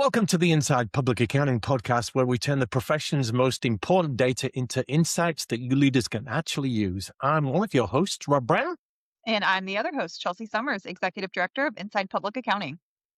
Welcome to the Inside Public Accounting podcast, where we turn the profession's most important data into insights that you leaders can actually use. I'm one of your hosts, Rob Brown. And I'm the other host, Chelsea Summers, Executive Director of Inside Public Accounting.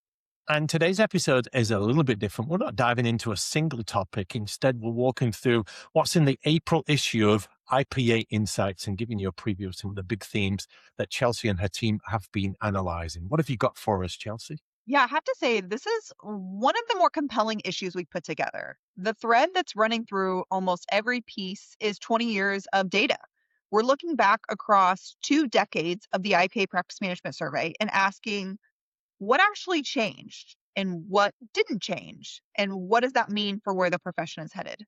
And today's episode is a little bit different. We're not diving into a single topic. Instead, we're walking through what's in the April issue of IPA Insights and giving you a preview of some of the big themes that Chelsea and her team have been analyzing. What have you got for us, Chelsea? Yeah, I have to say, this is one of the more compelling issues we put together. The thread that's running through almost every piece is 20 years of data. We're looking back across 2 decades of the IPA Practice Management Survey and asking what actually changed and what didn't change, and what does that mean for where the profession is headed?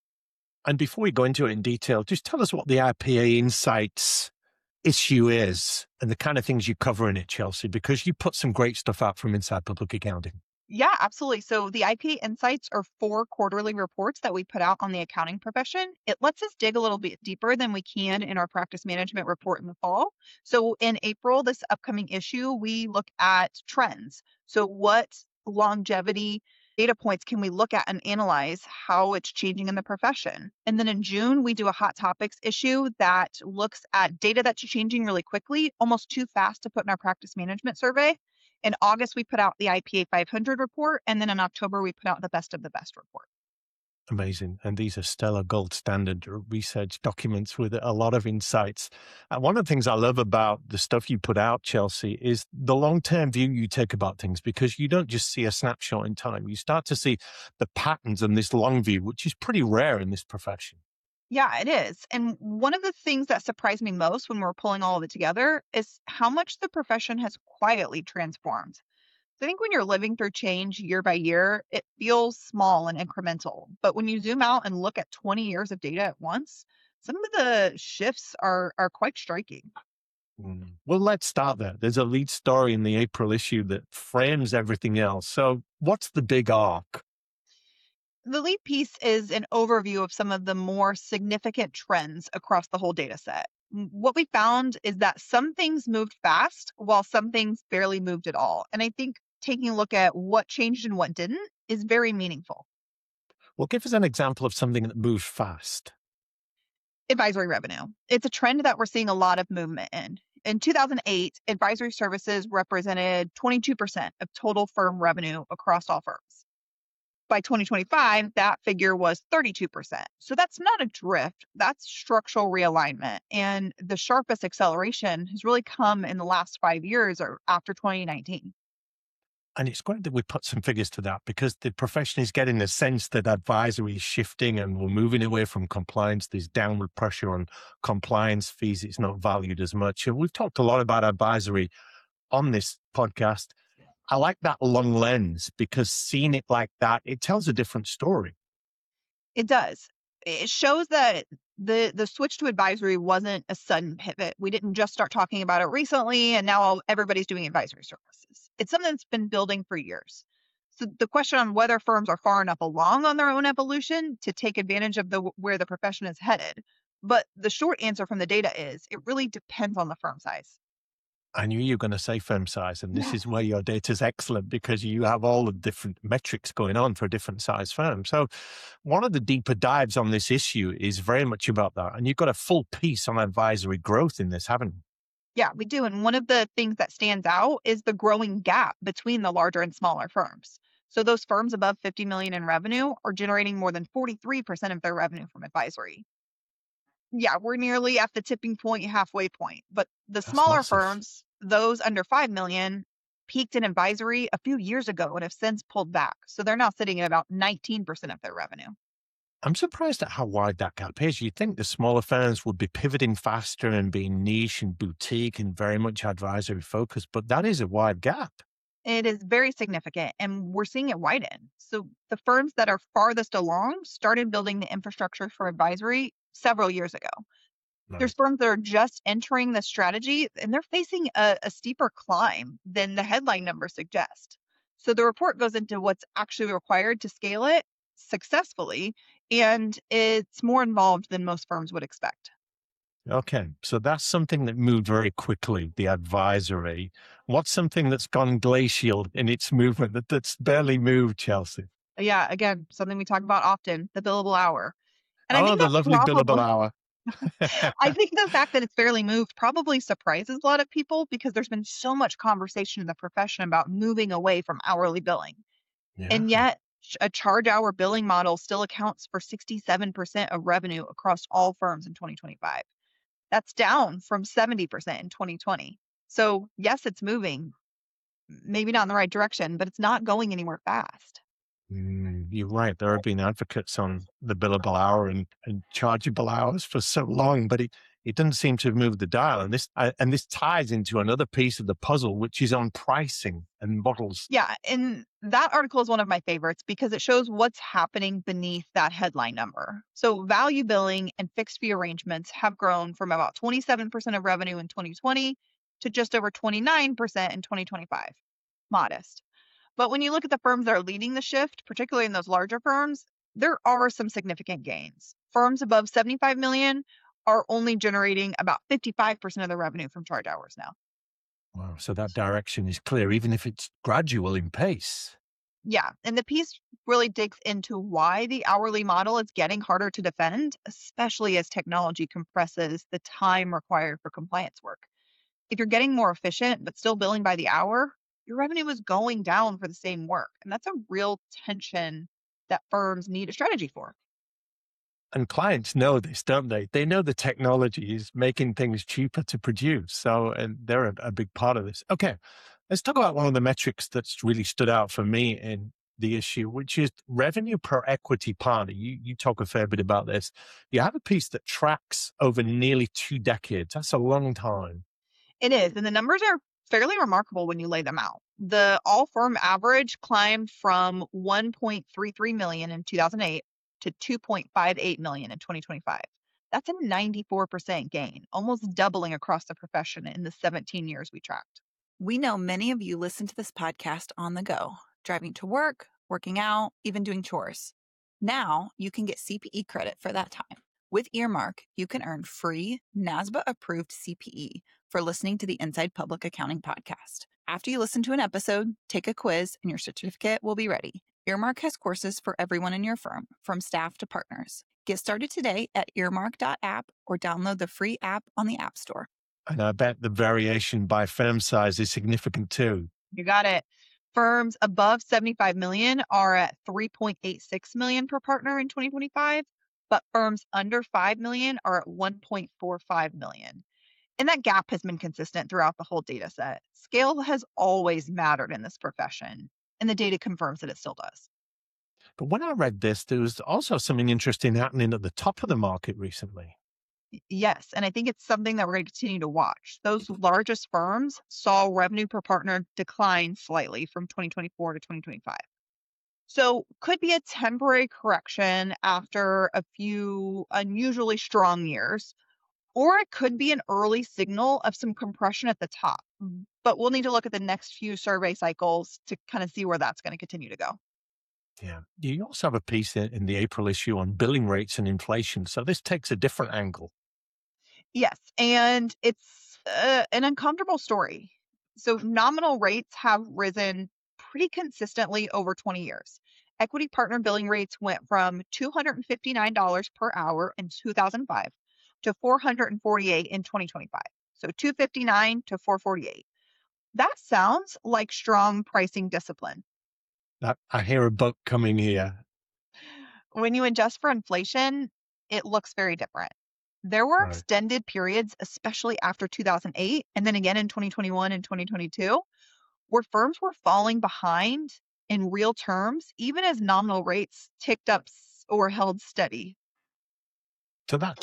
And before we go into it in detail, just tell us what the IPA Insights issue is and the kind of things you cover in it, Chelsea, because you put some great stuff out from Inside Public Accounting. Yeah, absolutely. So the IPA Insights are 4 quarterly reports that we put out on the accounting profession. It lets us dig a little bit deeper than we can in our practice management report in the fall. So in April, this upcoming issue, we look at trends. So what longevity data points can we look at and analyze how it's changing in the profession? And then in June, we do a hot topics issue that looks at data that's changing really quickly, almost too fast to put in our practice management survey. In August, we put out the IPA 500 report, and then in October, we put out the best of the best report. Amazing. And these are stellar gold standard research documents with a lot of insights. And one of the things I love about the stuff you put out, Chelsea, is the long-term view you take about things, because you don't just see a snapshot in time. You start to see the patterns and this long view, which is pretty rare in this profession. Yeah, it is. And one of the things that surprised me most when we're pulling all of it together is how much the profession has quietly transformed. So I think when you're living through change year by year, it feels small and incremental. But when you zoom out and look at 20 years of data at once, some of the shifts are quite striking. Well, let's start there. There's a lead story in the April issue that frames everything else. So what's the big arc? The lead piece is an overview of some of the more significant trends across the whole data set. What we found is that some things moved fast while some things barely moved at all. And I think taking a look at what changed and what didn't is very meaningful. Well, give us an example of something that moved fast. Advisory revenue. It's a trend that we're seeing a lot of movement in. In 2008, advisory services represented 22% of total firm revenue across all firms. By 2025, that figure was 32%. So that's not a drift, that's structural realignment. And the sharpest acceleration has really come in the last 5 years or after 2019. And it's great that we put some figures to that, because the profession is getting the sense that advisory is shifting and we're moving away from compliance. There's downward pressure on compliance fees. It's not valued as much. And we've talked a lot about advisory on this podcast. I like that long lens, because seeing it like that, it tells a different story. It does. It shows that the switch to advisory wasn't a sudden pivot. We didn't just start talking about it recently and now everybody's doing advisory services. It's something that's been building for years. So the question on whether firms are far enough along on their own evolution to take advantage of where the profession is headed. But the short answer from the data is it really depends on the firm size. I knew you were going to say firm size, and this is where your data is excellent, because you have all the different metrics going on for a different size firm. So one of the deeper dives on this issue is very much about that. And you've got a full piece on advisory growth in this, haven't you? Yeah, we do. And one of the things that stands out is the growing gap between the larger and smaller firms. So those firms above 50 million in revenue are generating more than 43% of their revenue from advisory. Yeah, we're nearly at the tipping point, halfway point. But the That's smaller massive. firms, those under 5 million, peaked in advisory a few years ago and have since pulled back. So they're now sitting at about 19% of their revenue. I'm surprised at how wide that gap is. You'd think the smaller firms would be pivoting faster and being niche and boutique and very much advisory focused, but that is a wide gap. It is very significant, and we're seeing it widen. So the firms that are farthest along started building the infrastructure for advisory several years ago. There's Right. firms that are just entering the strategy, and they're facing a steeper climb than the headline numbers suggest. So the report goes into what's actually required to scale it successfully, and it's more involved than most firms would expect. Okay. So that's something that moved very quickly, the advisory. What's something that's gone glacial in its movement that's barely moved, Chelsea? Yeah, again, something we talk about often, the billable hour. And I Oh, think the that lovely billable probably hour. I think the fact that it's barely moved probably surprises a lot of people because there's been so much conversation in the profession about moving away from hourly billing. Yeah. And yet, a charge hour billing model still accounts for 67% of revenue across all firms in 2025. That's down from 70% in 2020. So, yes, it's moving, maybe not in the right direction, but it's not going anywhere fast. You're right. There have been advocates on the billable hour and chargeable hours for so long, but it doesn't seem to have moved the dial. And this ties into another piece of the puzzle, which is on pricing and models. Yeah, and that article is one of my favorites because it shows what's happening beneath that headline number. So, value billing and fixed fee arrangements have grown from about 27% of revenue in 2020 to just over 29% in 2025. Modest. But when you look at the firms that are leading the shift, particularly in those larger firms, there are some significant gains. Firms above 75 million are only generating about 55% of the revenue from charge hours now. Wow. So that direction is clear, even if it's gradual in pace. Yeah, and the piece really digs into why the hourly model is getting harder to defend, especially as technology compresses the time required for compliance work. If you're getting more efficient but still billing by the hour, your revenue is going down for the same work. And that's a real tension that firms need a strategy for. And clients know this, don't they? They know the technology is making things cheaper to produce. So, and they're a big part of this. Okay. Let's talk about one of the metrics that's really stood out for me in the issue, which is revenue per equity partner. You talk a fair bit about this. You have a piece that tracks over nearly 2 decades. That's a long time. It is, and the numbers are fairly remarkable when you lay them out. The all firm average climbed from 1.33 million in 2008 to 2.58 million in 2025. That's a 94% gain, almost doubling across the profession in the 17 years we tracked. We know many of you listen to this podcast on the go, driving to work, working out, even doing chores. Now you can get CPE credit for that time. With Earmark, you can earn free NASBA approved CPE for listening to the Inside Public Accounting podcast. After you listen to an episode, take a quiz and your certificate will be ready. Earmark has courses for everyone in your firm, from staff to partners. Get started today at earmark.app or download the free app on the App Store. And I bet the variation by firm size is significant too. You got it. Firms above 75 million are at 3.86 million per partner in 2025, but firms under 5 million are at 1.45 million. And that gap has been consistent throughout the whole data set. Scale has always mattered in this profession, and the data confirms that it still does. But when I read this, there was also something interesting happening at the top of the market recently. Yes, and I think it's something that we're going to continue to watch. Those largest firms saw revenue per partner decline slightly from 2024 to 2025. So, could be a temporary correction after a few unusually strong years, or it could be an early signal of some compression at the top. But we'll need to look at the next few survey cycles to kind of see where that's going to continue to go. Yeah. You also have a piece in the April issue on billing rates and inflation. So this takes a different angle. Yes, and it's an uncomfortable story. So, nominal rates have risen pretty consistently over 20 years. Equity partner billing rates went from $259 per hour in 2005 to 448 in 2025. So 259 to 448. That sounds like strong pricing discipline. I hear a book coming here. When you adjust for inflation, it looks very different. There were Right. extended periods, especially after 2008, and then again in 2021 and 2022, where firms were falling behind in real terms, even as nominal rates ticked up or held steady. So that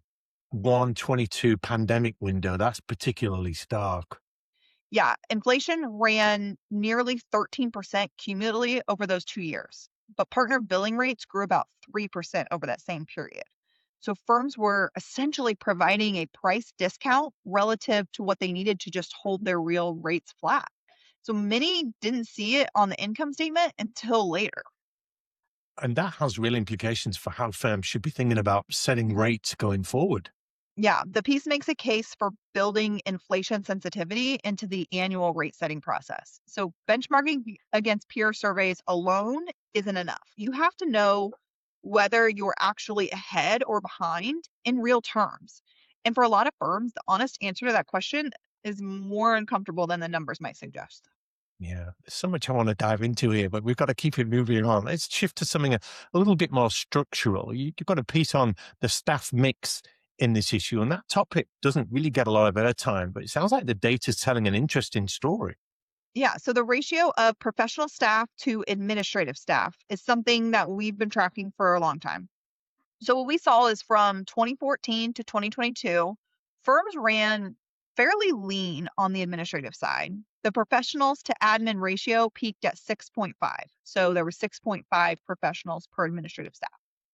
21, 22 pandemic window, that's particularly stark. Yeah, inflation ran nearly 13% cumulatively over those 2 years, but partner billing rates grew about 3% over that same period. So firms were essentially providing a price discount relative to what they needed to just hold their real rates flat. So many didn't see it on the income statement until later. And that has real implications for how firms should be thinking about setting rates going forward. Yeah, the piece makes a case for building inflation sensitivity into the annual rate setting process. So, benchmarking against peer surveys alone isn't enough. You have to know whether you're actually ahead or behind in real terms. And for a lot of firms, the honest answer to that question is more uncomfortable than the numbers might suggest. Yeah, there's so much I want to dive into here, but we've got to keep it moving on. Let's shift to something a little bit more structural. You've got a piece on the staff mix in this issue, and that topic doesn't really get a lot of airtime, but it sounds like the data's telling an interesting story. Yeah, so the ratio of professional staff to administrative staff is something that we've been tracking for a long time. So what we saw is from 2014 to 2022, firms ran fairly lean on the administrative side. The professionals to admin ratio peaked at 6.5. So there were 6.5 professionals per administrative staff.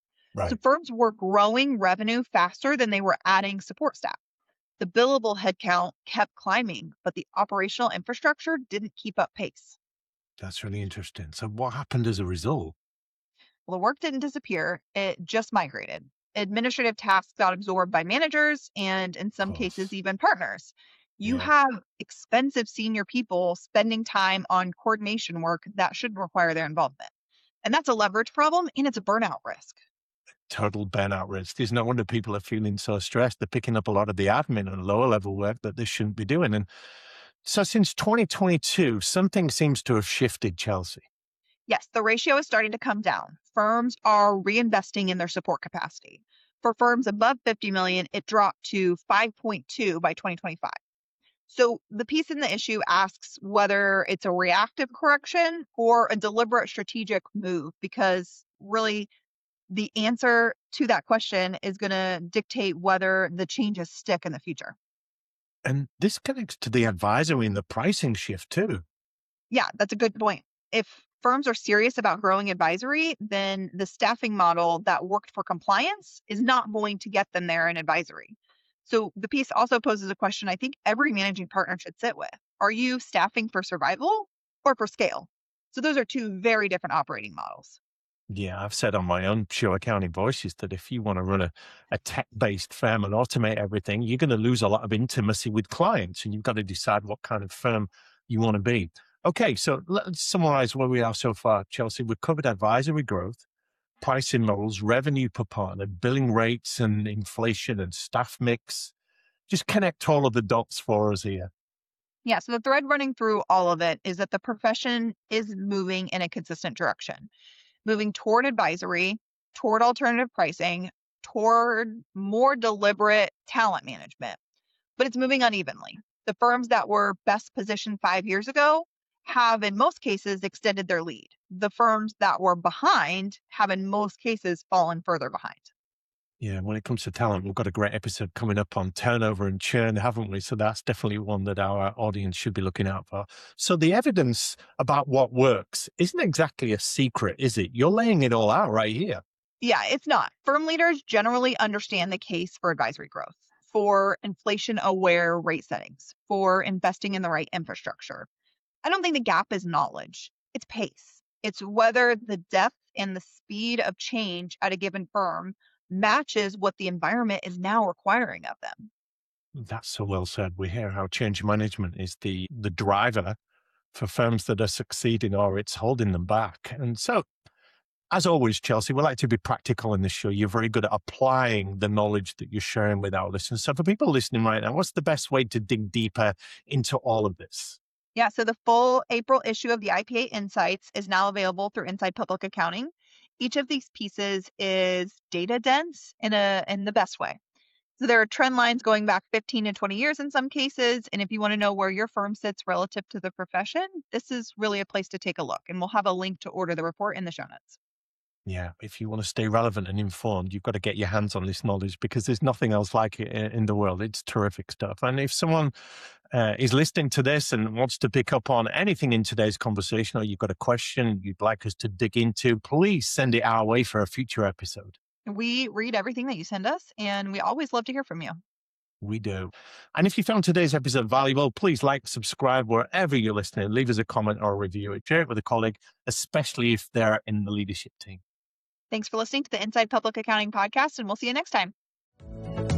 So Right. firms were growing revenue faster than they were adding support staff. The billable headcount kept climbing, but the operational infrastructure didn't keep up pace. That's really interesting. So what happened as a result? Well, the work didn't disappear, it just migrated. Administrative tasks got absorbed by managers and, in Of some cases, course. even partners. You Yeah. have expensive senior people spending time on coordination work that should require their involvement. And that's a leverage problem and it's a burnout risk. Total burnout risk. There's no wonder people are feeling so stressed. They're picking up a lot of the admin and lower level work that they shouldn't be doing. And so since 2022, something seems to have shifted, Chelsea. Yes, the ratio is starting to come down. Firms are reinvesting in their support capacity. For firms above 50 million, it dropped to 5.2 by 2025. So the piece in the issue asks whether it's a reactive correction or a deliberate strategic move, because really the answer to that question is going to dictate whether the changes stick in the future. And this connects to the advisory and the pricing shift too. Yeah, that's a good point. If firms are serious about growing advisory, then the staffing model that worked for compliance is not going to get them there in advisory. So the piece also poses a question I think every managing partner should sit with. Are you staffing for survival or for scale? So those are two very different operating models. Yeah, I've said on my own show, Accounting Voices, that if you want to run a tech-based firm and automate everything, you're going to lose a lot of intimacy with clients, and you've got to decide what kind of firm you want to be. Okay, so let's summarize where we are so far, Chelsea. We've covered advisory growth, pricing models, revenue per partner, billing rates and inflation and staff mix. Just connect all of the dots for us here. Yeah, so the thread running through all of it is that the profession is moving in a consistent direction, moving toward advisory, toward alternative pricing, toward more deliberate talent management, but it's moving unevenly. The firms that were best positioned 5 years ago have, in most cases, extended their lead. The firms that were behind have, in most cases, fallen further behind. Yeah, when it comes to talent, we've got a great episode coming up on turnover and churn, haven't we? So that's definitely one that our audience should be looking out for. So the evidence about what works isn't exactly a secret, is it? You're laying it all out right here. Yeah, it's not. Firm leaders generally understand the case for advisory growth, for inflation aware rate settings, for investing in the right infrastructure. I don't think the gap is knowledge, it's pace. It's whether the depth and the speed of change at a given firm matches what the environment is now requiring of them. That's so well said. We hear how change management is the driver for firms that are succeeding or it's holding them back. And so, as always, Chelsea, we like to be practical in this show. You're very good at applying the knowledge that you're sharing with our listeners. So for people listening right now, what's the best way to dig deeper into all of this? Yeah, so the full April issue of the IPA Insights is now available through Inside Public Accounting. Each of these pieces is data dense in the best way. So there are trend lines going back 15 to 20 years in some cases. And if you want to know where your firm sits relative to the profession, this is really a place to take a look. And we'll have a link to order the report in the show notes. Yeah, if you want to stay relevant and informed, you've got to get your hands on this knowledge because there's nothing else like it in the world. It's terrific stuff. And if someone is listening to this and wants to pick up on anything in today's conversation, or you've got a question you'd like us to dig into, please send it our way for a future episode. We read everything that you send us, and we always love to hear from you. We do. And if you found today's episode valuable, please like, subscribe wherever you're listening. Leave us a comment or a review. Share it with a colleague, especially if they're in the leadership team. Thanks for listening to the Inside Public Accounting Podcast, and we'll see you next time.